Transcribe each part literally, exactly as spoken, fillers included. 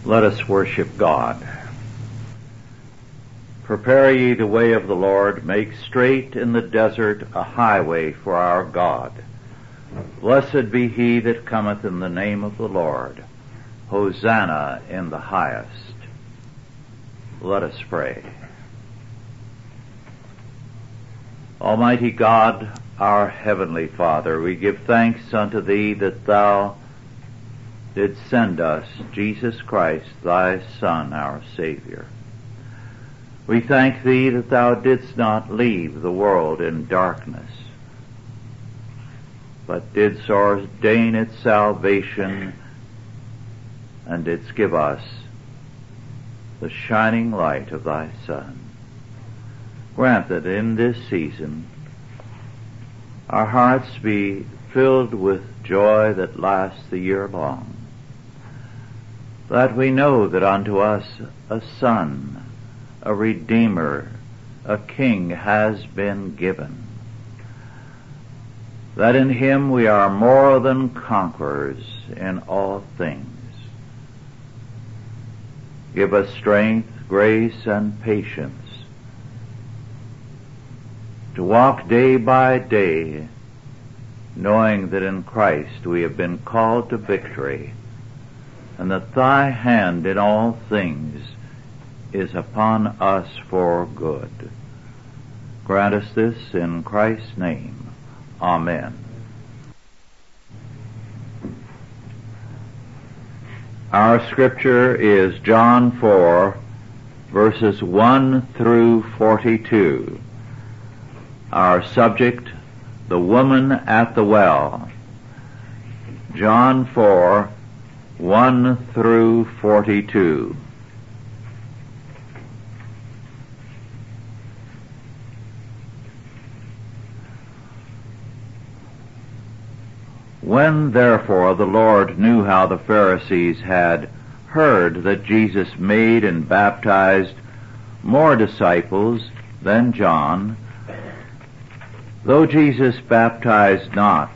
Let us worship God. Prepare ye the way of the Lord, make straight in the desert a highway for our God. Blessed be he that cometh in the name of the Lord. Hosanna in the highest. Let us pray. Almighty God, our heavenly Father, we give thanks unto thee that thou didst send us Jesus Christ, thy Son, our Savior. We thank thee that thou didst not leave the world in darkness, but didst ordain its salvation and didst give us the shining light of thy Son. Grant that in this season our hearts be filled with joy that lasts the year long, that we know that unto us a Son, a Redeemer, a King has been given, that in him we are more than conquerors in all things. Give us strength, grace, and patience to walk day by day, knowing that in Christ we have been called to victory, and that thy hand in all things is upon us for good. Grant us this in Christ's name. Amen. Our scripture is John four, verses one through forty-two. Our subject, the woman at the well. John four, one through forty-two. When therefore the Lord knew how the Pharisees had heard that Jesus made and baptized more disciples than John, though Jesus baptized not,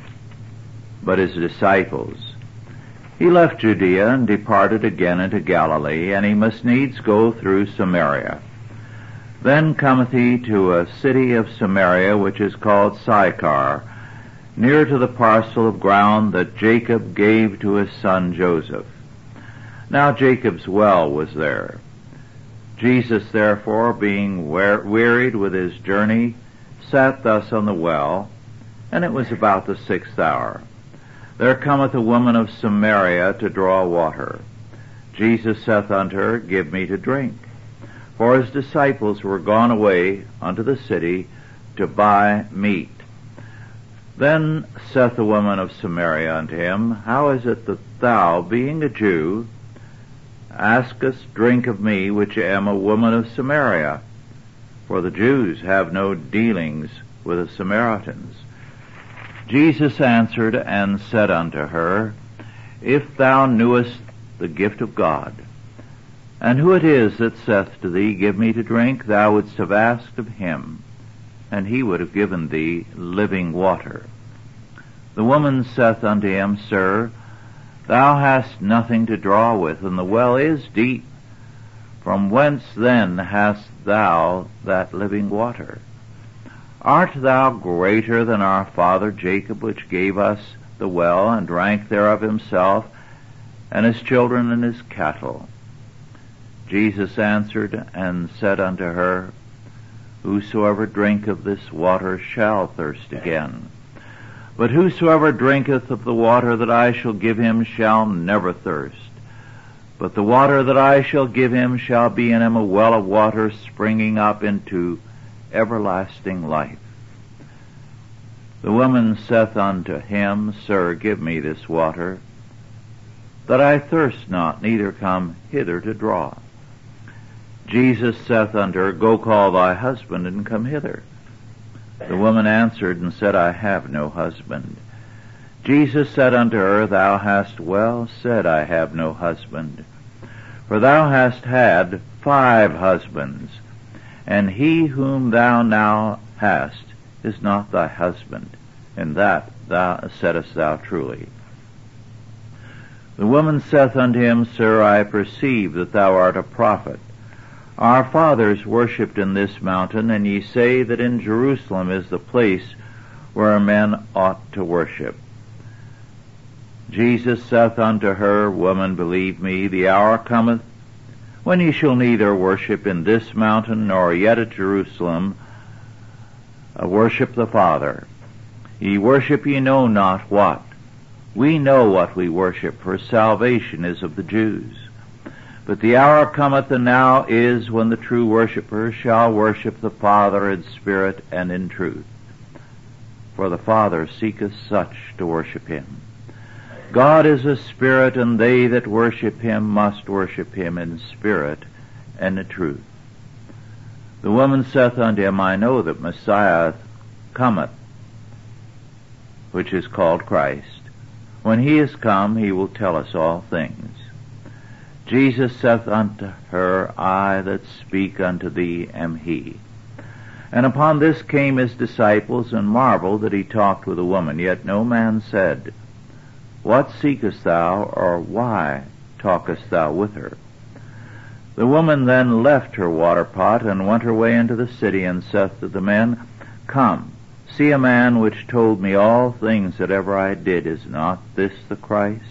but his disciples, he left Judea and departed again into Galilee, and he must needs go through Samaria. Then cometh he to a city of Samaria, which is called Sychar, near to the parcel of ground that Jacob gave to his son Joseph. Now Jacob's well was there. Jesus therefore, being wearied with his journey, sat thus on the well, and it was about the sixth hour. There cometh a woman of Samaria to draw water. Jesus saith unto her, Give me to drink. For his disciples were gone away unto the city to buy meat. Then saith the woman of Samaria unto him, How is it that thou, being a Jew, askest drink of me, which am a woman of Samaria? For the Jews have no dealings with the Samaritans. Jesus answered and said unto her, If thou knewest the gift of God, and who it is that saith to thee, Give me to drink, thou wouldst have asked of him, and he would have given thee living water. The woman saith unto him, Sir, thou hast nothing to draw with, and the well is deep. From whence then hast thou that living water? Art thou greater than our father Jacob, which gave us the well, and drank thereof himself, and his children, and his cattle? Jesus answered and said unto her, Whosoever drinketh of this water shall thirst again. But whosoever drinketh of the water that I shall give him shall never thirst. But the water that I shall give him shall be in him a well of water springing up into everlasting life. The woman saith unto him, Sir, give me this water, that I thirst not, neither come hither to draw. Jesus saith unto her, Go call thy husband, and come hither. The woman answered and said, I have no husband. Jesus said unto her, Thou hast well said, I have no husband. For thou hast had five husbands, and he whom thou now hast is not thy husband, and that thou saidest thou truly. The woman saith unto him, Sir, I perceive that thou art a prophet. Our fathers worshipped in this mountain, and ye say that in Jerusalem is the place where men ought to worship. Jesus saith unto her, Woman, believe me, the hour cometh when ye shall neither worship in this mountain nor yet at Jerusalem, uh, worship the Father. Ye worship ye know not what. We know what we worship, for salvation is of the Jews. But the hour cometh, and now is, when the true worshippers shall worship the Father in spirit and in truth. For the Father seeketh such to worship him. God is a spirit, and they that worship him must worship him in spirit and in truth. The woman saith unto him, I know that Messiah cometh, which is called Christ. When he is come, he will tell us all things. Jesus saith unto her, I that speak unto thee am he. And upon this came his disciples, and marveled that he talked with a woman. Yet no man said, What seekest thou, or why talkest thou with her? The woman then left her water pot, and went her way into the city, and saith to the men, Come, see a man which told me all things that ever I did. Is not this the Christ?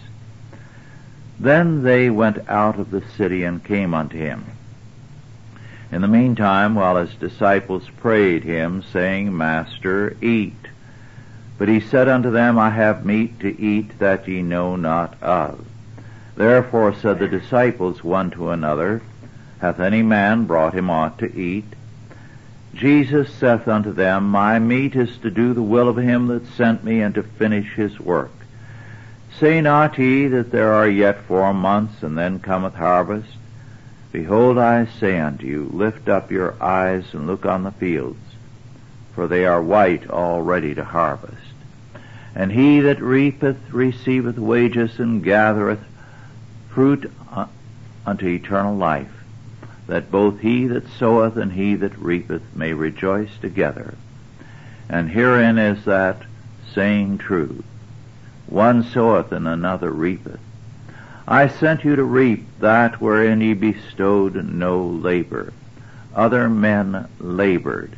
Then they went out of the city and came unto him. In the meantime, while his disciples prayed him, saying, Master, eat. But he said unto them, I have meat to eat that ye know not of. Therefore said the disciples one to another, Hath any man brought him aught to eat? Jesus saith unto them, My meat is to do the will of him that sent me, and to finish his work. Say not ye that there are yet four months, and then cometh harvest? Behold, I say unto you, lift up your eyes and look on the fields, for they are white already to harvest. And he that reapeth receiveth wages, and gathereth fruit unto eternal life, that both he that soweth and he that reapeth may rejoice together. And herein is that saying true, One soweth and another reapeth. I sent you to reap that wherein ye bestowed no labor. Other men labored,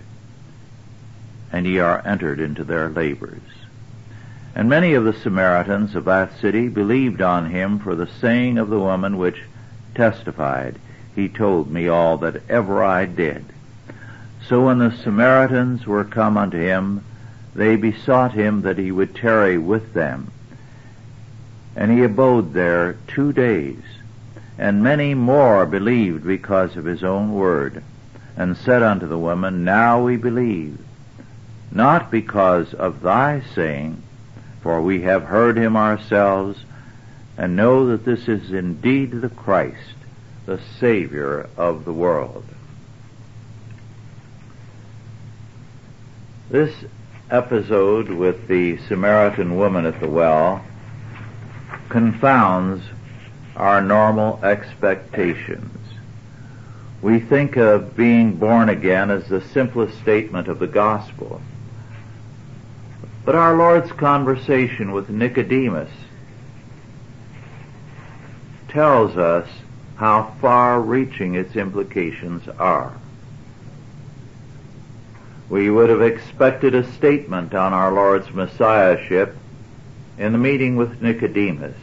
and ye are entered into their labors. And many of the Samaritans of that city believed on him for the saying of the woman which testified, He told me all that ever I did. So when the Samaritans were come unto him, they besought him that he would tarry with them. And he abode there two days. And many more believed because of his own word, and said unto the woman, Now we believe, not because of thy saying, for we have heard him ourselves, and know that this is indeed the Christ, the Savior of the world. This episode with the Samaritan woman at the well confounds our normal expectations. We think of being born again as the simplest statement of the gospel. But our Lord's conversation with Nicodemus tells us how far-reaching its implications are. We would have expected a statement on our Lord's Messiahship in the meeting with Nicodemus,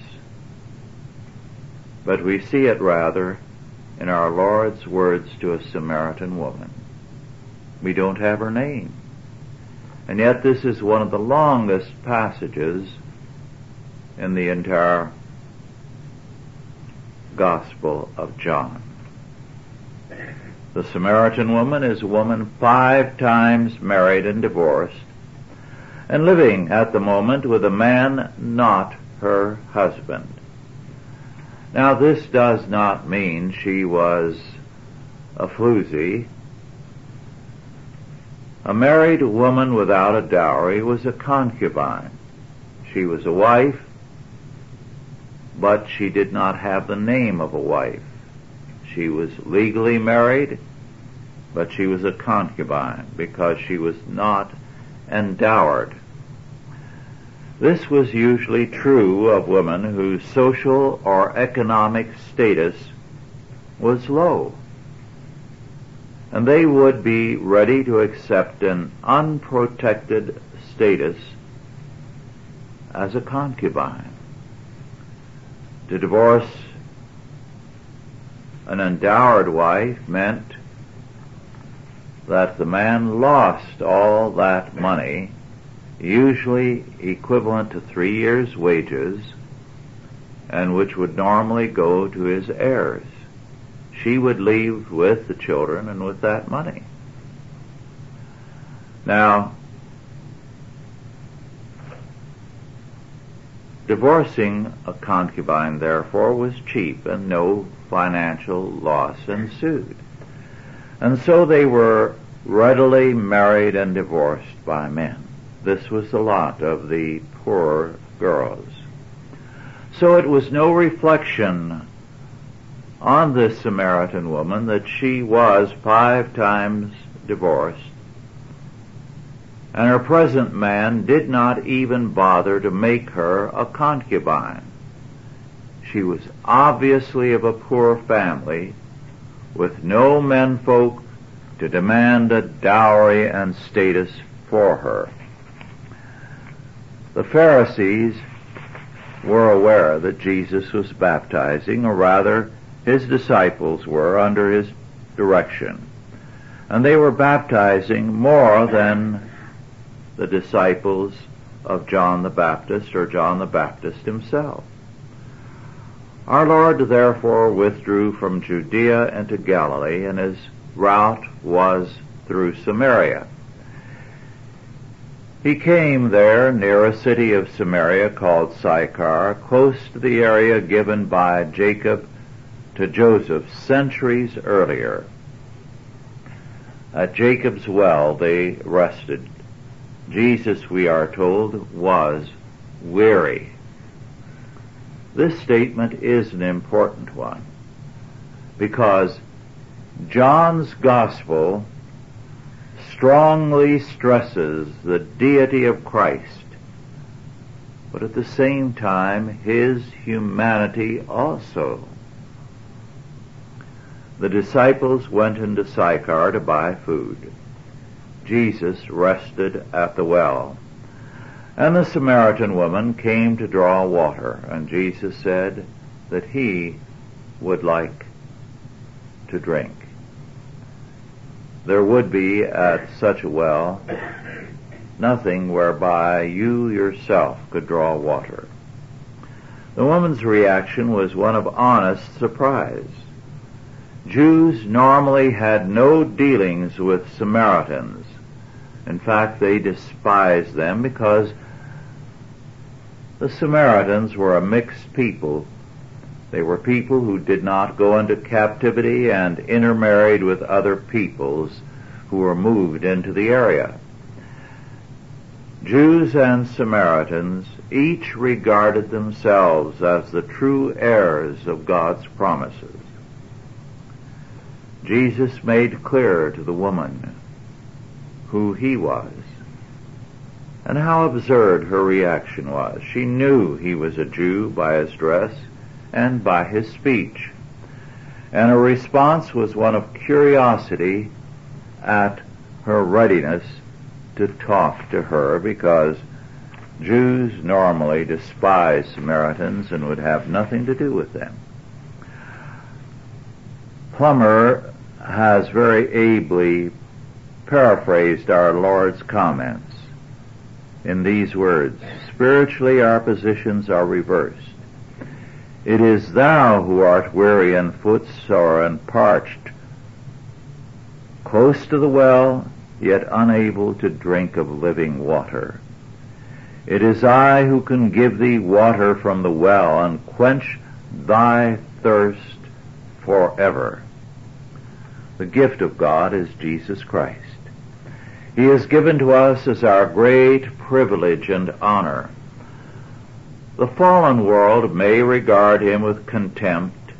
but we see it rather in our Lord's words to a Samaritan woman. We don't have her name, and yet this is one of the longest passages in the entire Gospel of John. The Samaritan woman is a woman five times married and divorced, and living at the moment with a man not her husband. Now this does not mean she was a floozy. A married woman without a dowry was a concubine. She was a wife, but she did not have the name of a wife. She was legally married, but she was a concubine because she was not endowered. This was usually true of women whose social or economic status was low, and they would be ready to accept an unprotected status as a concubine. To divorce an endowed wife meant that the man lost all that money, usually equivalent to three years' wages, and which would normally go to his heirs. She would leave with the children and with that money. Now, divorcing a concubine, therefore, was cheap, and no financial loss ensued. And so they were readily married and divorced by men. This was the lot of the poor girls. So it was no reflection on this Samaritan woman that she was five times divorced, and her present man did not even bother to make her a concubine. She was obviously of a poor family, with no menfolk to demand a dowry and status for her. The Pharisees were aware that Jesus was baptizing, or rather, his disciples were under his direction, and they were baptizing more than the disciples of John the Baptist or John the Baptist himself. Our Lord therefore withdrew from Judea into Galilee, and his route was through Samaria. He came there near a city of Samaria called Sychar, close to the area given by Jacob to Joseph centuries earlier. At Jacob's well they rested. Jesus, we are told, was weary. This statement is an important one, because John's Gospel strongly stresses the deity of Christ, but at the same time his humanity also. The disciples went into Sychar to buy food. Jesus rested at the well. And the Samaritan woman came to draw water, and Jesus said that he would like to drink. There would be at such a well nothing whereby you yourself could draw water. The woman's reaction was one of honest surprise. Jews normally had no dealings with Samaritans. In fact, they despised them because the Samaritans were a mixed people. They were people who did not go into captivity and intermarried with other peoples who were moved into the area. Jews and Samaritans each regarded themselves as the true heirs of God's promises. Jesus made clear to the woman who he was, and how absurd her reaction was. She knew he was a Jew by his dress and by his speech, and her response was one of curiosity at her readiness to talk to her, because Jews normally despise Samaritans and would have nothing to do with them. Plummer has very ably paraphrased our Lord's comments in these words: spiritually our positions are reversed. It is thou who art weary and footsore and parched, close to the well, yet unable to drink of living water. It is I who can give thee water from the well and quench thy thirst forever. The gift of God is Jesus Christ. He is given to us as our great privilege and honor. The fallen world may regard him with contempt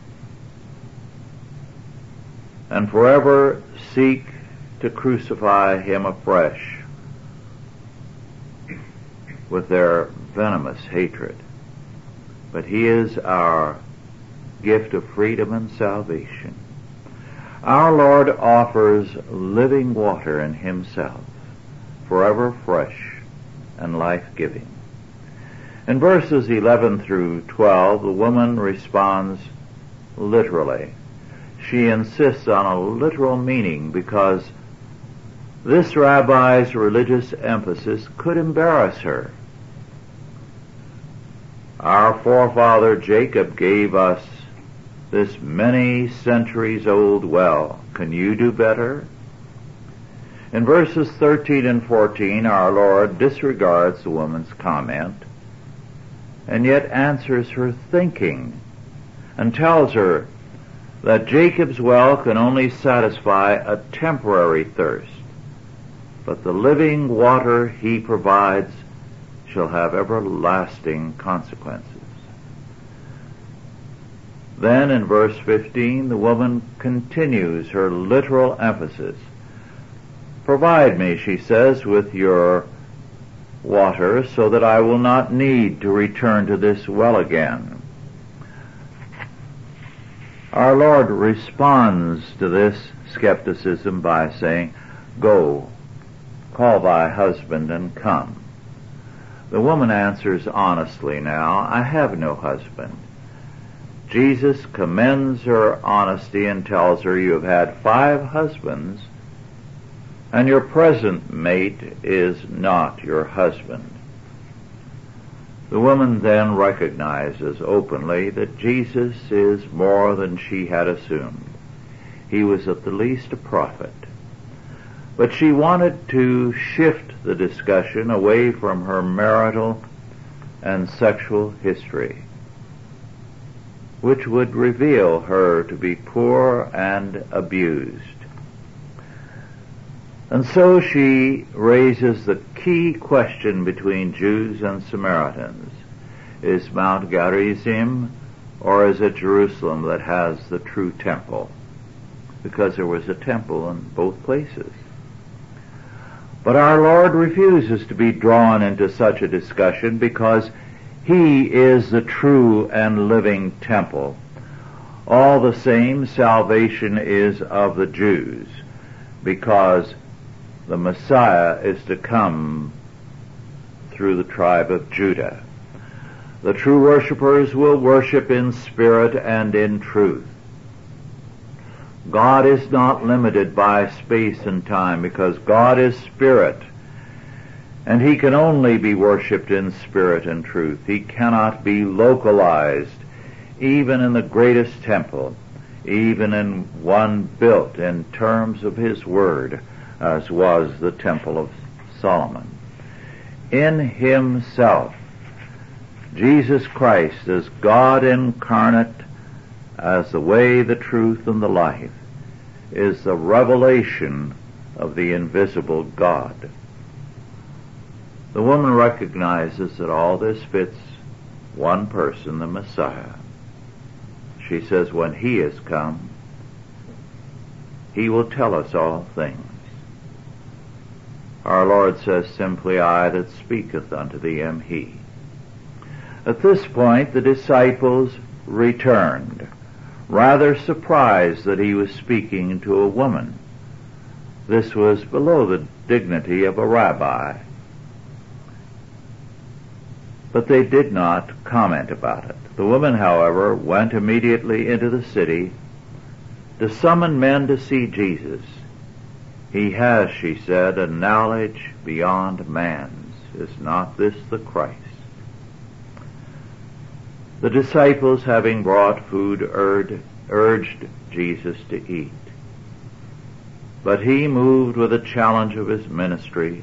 and forever seek to crucify him afresh with their venomous hatred, but he is our gift of freedom and salvation. Our Lord offers living water in himself, forever fresh and life-giving. In verses eleven through twelve, the woman responds literally. She insists on a literal meaning because this rabbi's religious emphasis could embarrass her. Our forefather Jacob gave us this many centuries old well. Can you do better? In verses thirteen and fourteen, our Lord disregards the woman's comment and yet answers her thinking and tells her that Jacob's well can only satisfy a temporary thirst, but the living water he provides shall have everlasting consequences. Then in verse fifteen, the woman continues her literal emphasis. Provide me, she says, with your water so that I will not need to return to this well again. Our Lord responds to this skepticism by saying, Go, call thy husband and come. The woman answers honestly now, I have no husband. Jesus commends her honesty and tells her, You have had five husbands, and your present mate is not your husband. The woman then recognizes openly that Jesus is more than she had assumed. He was at the least a prophet. But she wanted to shift the discussion away from her marital and sexual history, which would reveal her to be poor and abused. And so she raises the key question between Jews and Samaritans. Is Mount Gerizim or is it Jerusalem that has the true temple? Because there was a temple in both places. But our Lord refuses to be drawn into such a discussion because he is the true and living temple. All the same, salvation is of the Jews because the Messiah is to come through the tribe of Judah. The true worshipers will worship in spirit and in truth. God is not limited by space and time because God is spirit, and he can only be worshipped in spirit and truth. He cannot be localized, even in the greatest temple, even in one built in terms of his word, as was the Temple of Solomon. In himself, Jesus Christ, as God incarnate, as the way, the truth, and the life, is the revelation of the invisible God. The woman recognizes that all this fits one person, the Messiah. She says, when he is come, he will tell us all things. Our Lord says simply, I that speaketh unto thee am he. At this point, the disciples returned, rather surprised that he was speaking to a woman. This was below the dignity of a rabbi. But they did not comment about it. The woman, however, went immediately into the city to summon men to see Jesus. He has, she said, a knowledge beyond man's. Is not this the Christ? The disciples, having brought food, urged, urged Jesus to eat. But he, moved with the challenge of his ministry,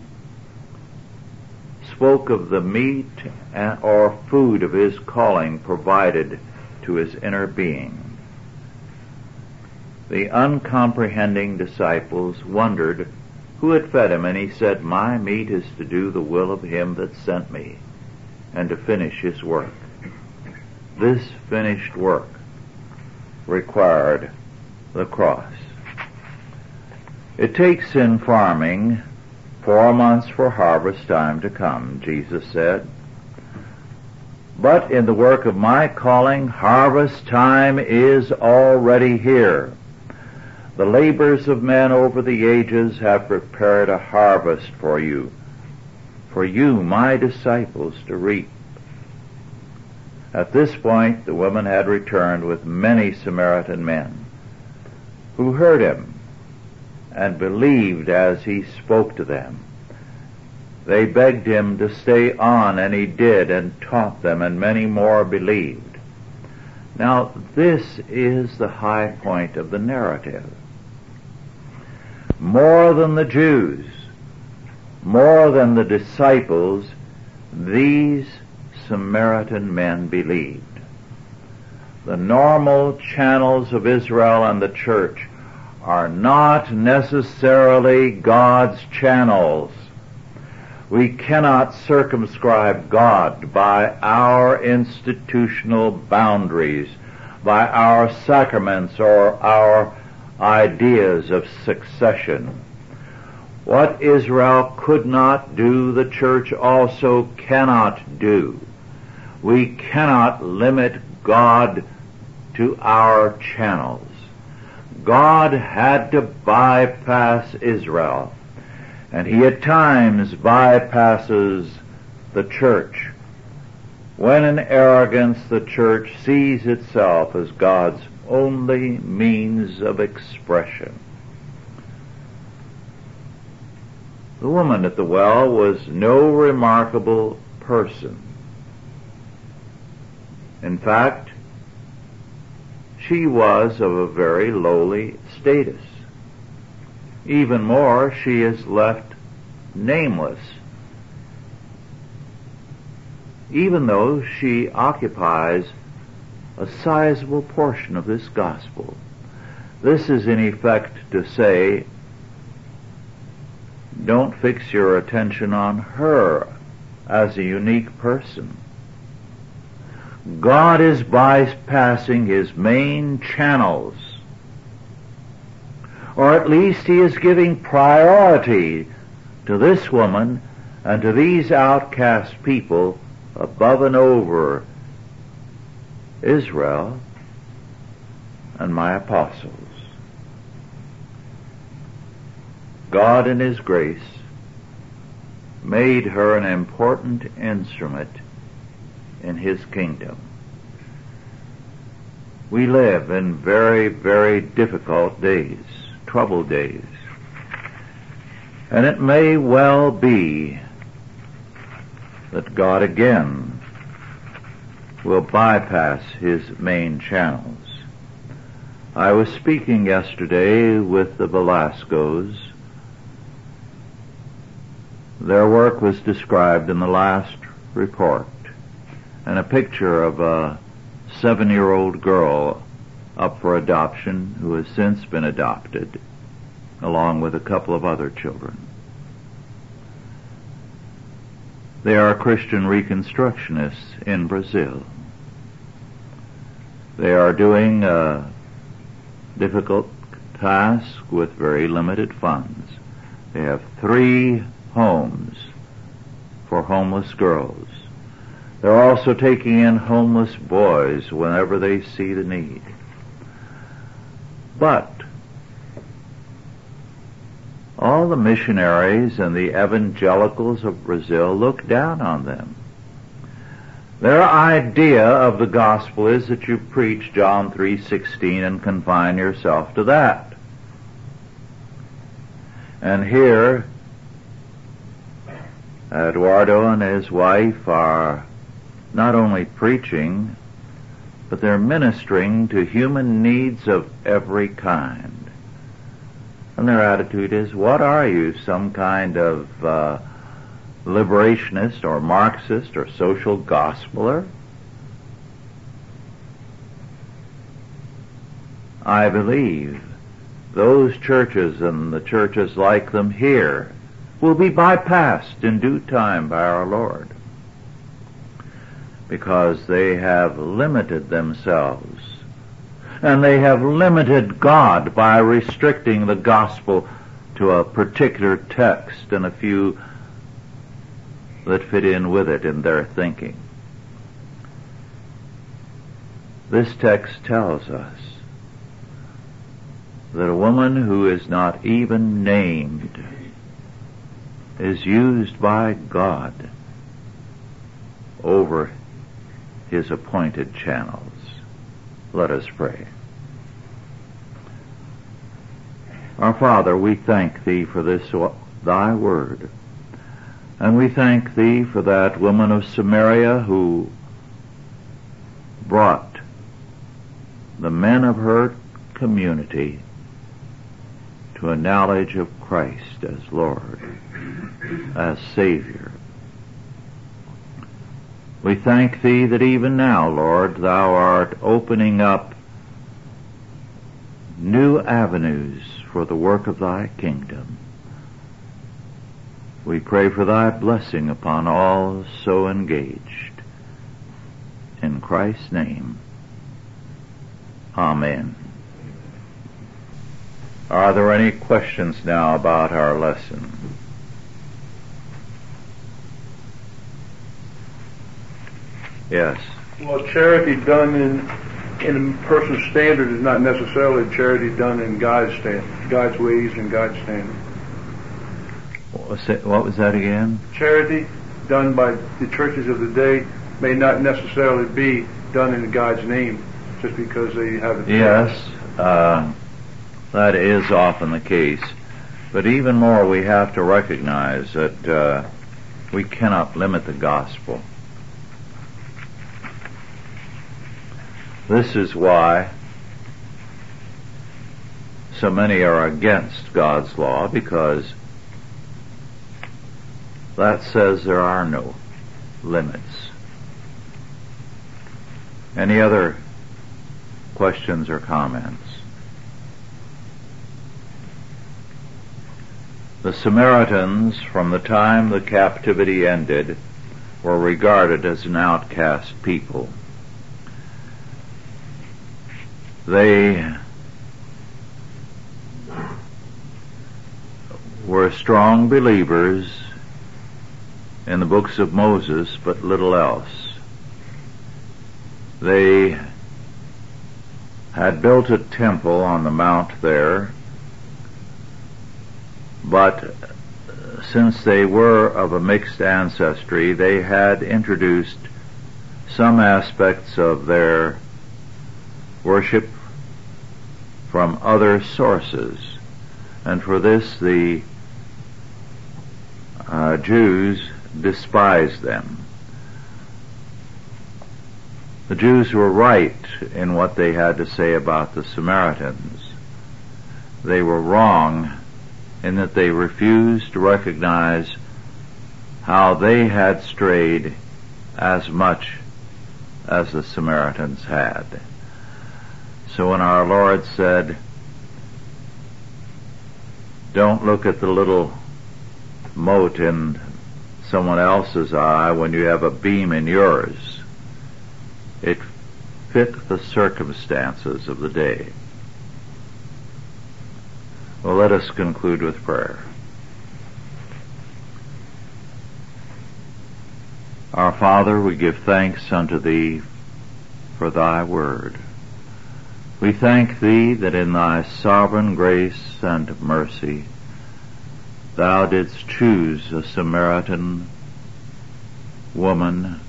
spoke of the meat or food of his calling provided to his inner being. The uncomprehending disciples wondered who had fed him, and he said, My meat is to do the will of him that sent me, and to finish his work. This finished work required the cross. It takes in farming four months for harvest time to come, Jesus said. But in the work of my calling, harvest time is already here. The labors of men over the ages have prepared a harvest for you, for you, my disciples, to reap. At this point, the woman had returned with many Samaritan men who heard him and believed as he spoke to them. They begged him to stay on, and he did, and taught them, and many more believed. Now, this is the high point of the narrative. More than the Jews, more than the disciples, these Samaritan men believed. The normal channels of Israel and the church are not necessarily God's channels. We cannot circumscribe God by our institutional boundaries, by our sacraments or our ideas of succession. What Israel could not do, the church also cannot do. We cannot limit God to our channels. God had to bypass Israel, and he at times bypasses the church when in arrogance the church sees itself as God's only means of expression. The woman at the well was no remarkable person. In fact, she was of a very lowly status. Even more, she is left nameless, even though she occupies a sizable portion of this gospel. This is in effect to say, don't fix your attention on her as a unique person. God is bypassing his main channels, or at least he is giving priority to this woman and to these outcast people above and over Israel and my apostles. God in his grace made her an important instrument in his kingdom. We live in very, very difficult days, troubled days, and it may well be that God again will bypass his main channels. I was speaking yesterday with the Velascos. Their work was described in the last report, and a picture of a seven-year-old girl up for adoption who has since been adopted, along with a couple of other children. They are Christian Reconstructionists in Brazil. They are doing a difficult task with very limited funds. They have three homes for homeless girls. They're also taking in homeless boys whenever they see the need. But all the missionaries and the evangelicals of Brazil look down on them. Their idea of the gospel is that you preach John three sixteen and confine yourself to that. And here, Eduardo and his wife are not only preaching, but they're ministering to human needs of every kind. And their attitude is, what are you, some kind of uh, liberationist or Marxist or social gospeler? I believe those churches and the churches like them here will be bypassed in due time by our Lord, because they have limited themselves, and they have limited God by restricting the gospel to a particular text and a few that fit in with it in their thinking. This text tells us that a woman who is not even named is used by God over his appointed channels. Let us pray. Our Father, we thank Thee for this Thy word, and we thank Thee for that woman of Samaria who brought the men of her community to a knowledge of Christ as Lord, as Savior. We thank Thee that even now, Lord, Thou art opening up new avenues for the work of Thy kingdom. We pray for Thy blessing upon all so engaged. In Christ's name, Amen. Are there any questions now about our lesson? Yes. Well, charity done in in a person's standard is not necessarily charity done in God's stand, God's ways and God's standard. What was, it, what was that again? Charity done by the churches of the day may not necessarily be done in God's name, just because they have it. Yes, uh, that is often the case. But even more, we have to recognize that uh, we cannot limit the gospel. This is why so many are against God's law, because that says there are no limits. Any other questions or comments? The Samaritans, from the time the captivity ended, were regarded as an outcast people. They were strong believers in the books of Moses, but little else. They had built a temple on the mount there, but since they were of a mixed ancestry, they had introduced some aspects of their worship from other sources, and for this the uh, Jews despised them. The Jews were right in what they had to say about the Samaritans. They were wrong in that they refused to recognize how they had strayed as much as the Samaritans had. So when our Lord said, don't look at the little mote in someone else's eye when you have a beam in yours, it fit the circumstances of the day. Well, let us conclude with prayer. Our Father, we give thanks unto Thee for Thy word. We thank Thee that in Thy sovereign grace and mercy Thou didst choose a Samaritan woman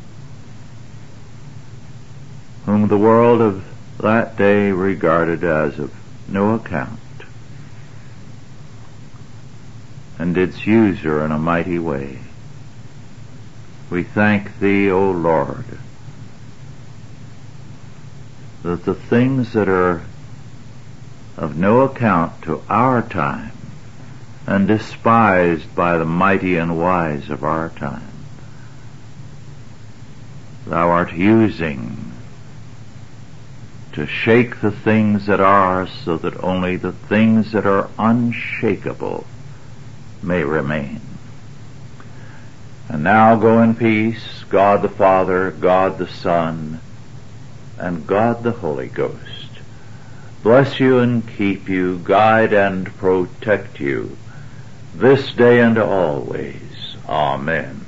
whom the world of that day regarded as of no account, and didst use her in a mighty way. We thank Thee, O Lord, that the things that are of no account to our time and despised by the mighty and wise of our time, Thou art using to shake the things that are, so that only the things that are unshakable may remain. And now go in peace, God the Father, God the Son, and God the Holy Ghost. Bless you and keep you, guide and protect you, this day and always. Amen.